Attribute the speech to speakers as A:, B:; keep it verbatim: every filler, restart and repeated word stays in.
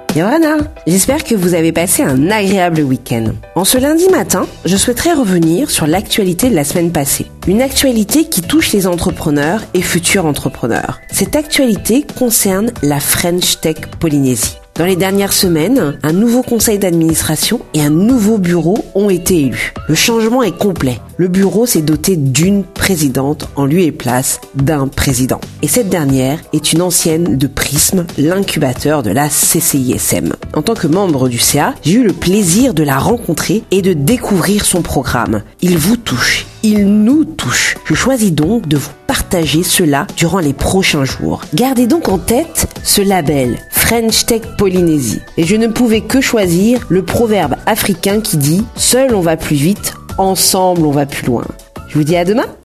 A: Yorana, j'espère que vous avez passé un agréable week-end. En ce lundi matin, je souhaiterais revenir sur l'actualité de la semaine passée. Une actualité qui touche les entrepreneurs et futurs entrepreneurs. Cette actualité concerne la French Tech Polynésie. Dans les dernières semaines, un nouveau conseil d'administration et un nouveau bureau ont été élus. Le changement est complet. Le bureau s'est doté d'une présidente en lieu et place d'un président. Et cette dernière est une ancienne de Prism, l'incubateur de la C C I S M. En tant que membre du C A, j'ai eu le plaisir de la rencontrer et de découvrir son programme. Il vous touche. Il nous touche. Je choisis donc de vous partager cela durant les prochains jours. Gardez donc en tête ce label French Tech Polynésie. Et je ne pouvais que choisir le proverbe africain qui dit « Seul on va plus vite, ensemble on va plus loin ». Je vous dis à demain.